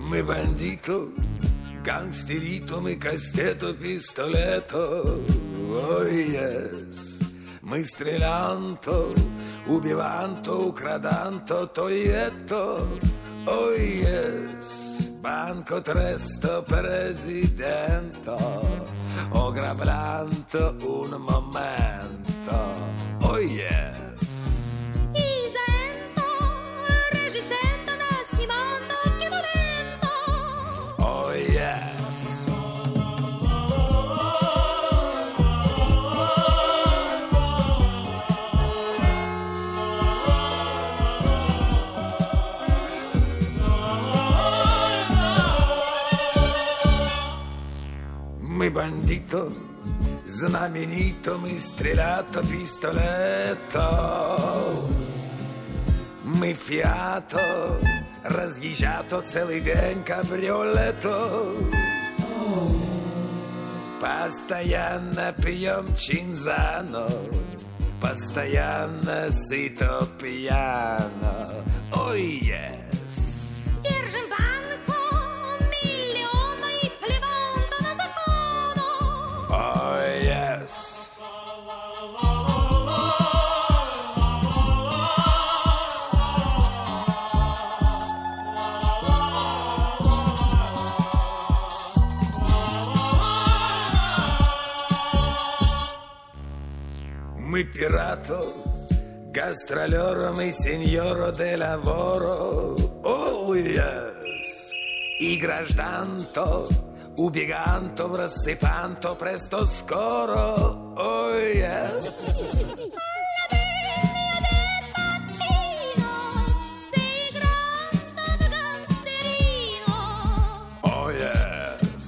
Мы бандито, гангстерито, мы кастето, пистолето. Ой, yes. Мы стрелянто, убиванто, украданто, тоето. Ой, yes. Banco tresto presidente, ogravlanto un momento. Oh yes. Isento, regisento, nascimento, che volento. Oh yes. Мы бандито, знаменито, мы стрелято, пистолето. Мы фиато, разъезжато, целый день кабриолето. Постоянно пьем чинзано, постоянно сыто пьяно. Ой, yes. Держим банку, миллиона и плеванто на закону. Oh, yes. Мы пирато, гастролеро, мы сеньоро де лаворо. Oh, yes. И гражданто, убеганто, рассыпанто, престо скоро. Oh, yes. Oh, yes.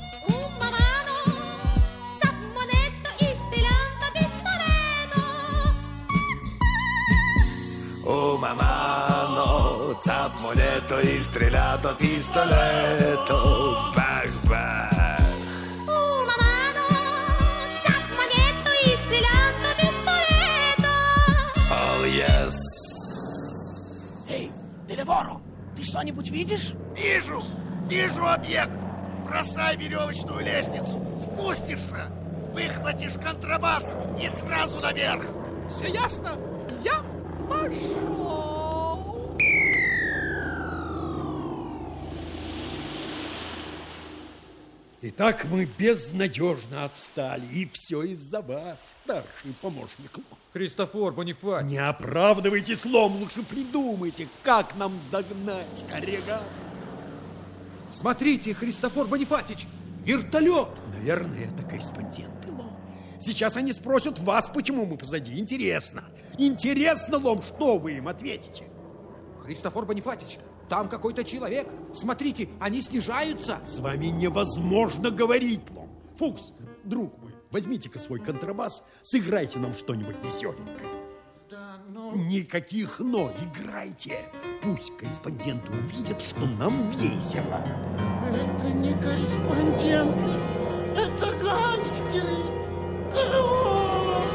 Una mano, zap moletto e strellato pistoletto. Bang, bang. Una mano, zap moletto e strellato pistoletto. Oh, yes. Эй, Делеворо, ты что-нибудь видишь? Вижу объект. Бросай веревочную лестницу. Спустишься, выхватишь контрабас и сразу наверх. Все ясно? Я пошел. Итак, мы безнадежно отстали. И все из-за вас, старший помощник Лом. Христофор Бонифатич. Не оправдывайтесь, Лом, лучше придумайте, как нам догнать агрегат. Смотрите, Христофор Бонифатич, вертолет. Наверное, это корреспонденты, Лом. Сейчас они спросят вас, почему мы позади. Интересно. Интересно, Лом, что вы им ответите? Христофор Бонифатич, там какой-то человек. Смотрите, они снижаются. С вами невозможно говорить, Лом. Фукс, друг мой, возьмите-ка свой контрабас, сыграйте нам что-нибудь веселенькое. Да, ну... Никаких «но», играйте. Пусть корреспонденты увидят, что нам весело. Это не корреспонденты, это гангстеры. Клёв!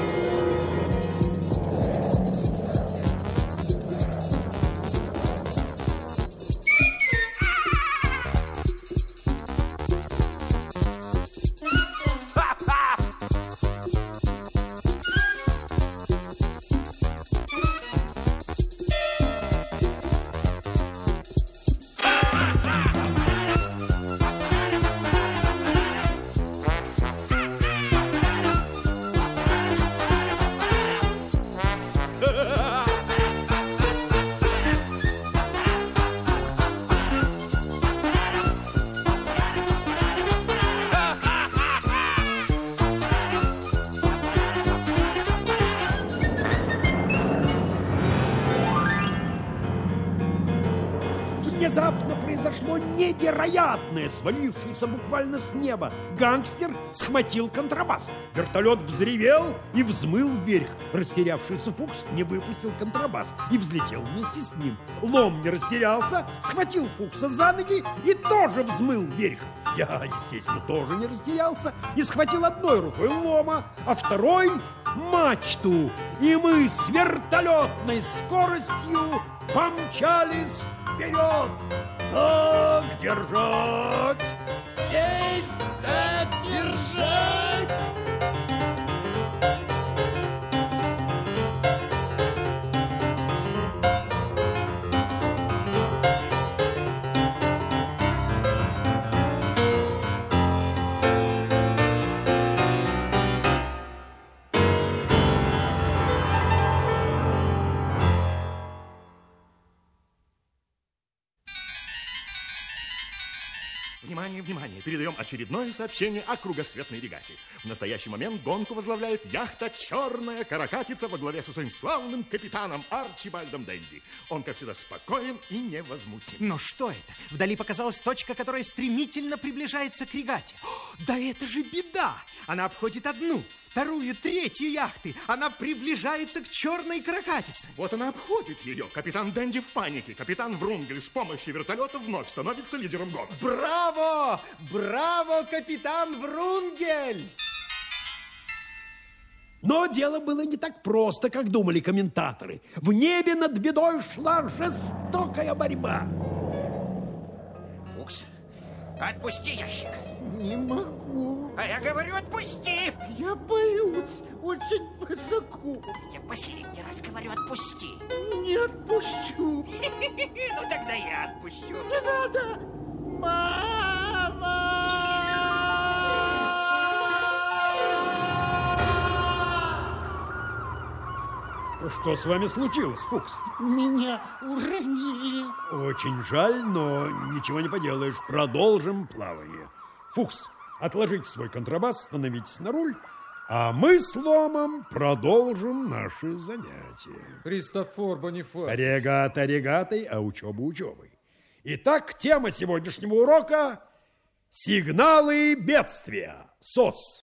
Внезапно произошло невероятное, свалившееся буквально с неба. Гангстер схватил контрабас. Вертолет взревел и взмыл вверх. Растерявшийся Фукс не выпустил контрабас и взлетел вместе с ним. Лом не растерялся, схватил Фукса за ноги и тоже взмыл вверх. Я, естественно, тоже не растерялся и схватил одной рукой Лома, а второй мачту. И мы с вертолетной скоростью помчались вперед. Так держать! Здесь так держать! Внимание, внимание! Передаем очередное сообщение о кругосветной регате. В настоящий момент гонку возглавляет яхта «Черная каракатица» во главе со своим славным капитаном Арчибальдом Денди. Он, как всегда, спокоен и невозмутим. Но что это? Вдали показалась точка, которая стремительно приближается к регате. О, да это же беда! Она обходит одну, вторую, третью яхты. Она приближается к черной каракатице. Вот она обходит ее. Капитан Денди в панике. Капитан Врунгель с помощью вертолета вновь становится лидером гонки. Браво! Браво, капитан Врунгель! Но дело было не так просто, как думали комментаторы. В небе над бедой шла жестокая борьба. Фукс, отпусти ящик. Не могу. А я говорю, отпусти. Я боюсь. Очень высоко. Я в последний раз говорю, отпусти. Не отпущу. Ну тогда я отпущу. Не надо. Мама! Что с вами случилось, Фукс? Меня уронили. Очень жаль, но ничего не поделаешь. Продолжим плавание. Фукс, отложите свой контрабас, становитесь на руль, а мы с Ломом продолжим наши занятия. Христофор Бонифат. Регата регатой, а учеба учебой. Итак, тема сегодняшнего урока – сигналы бедствия. СОС.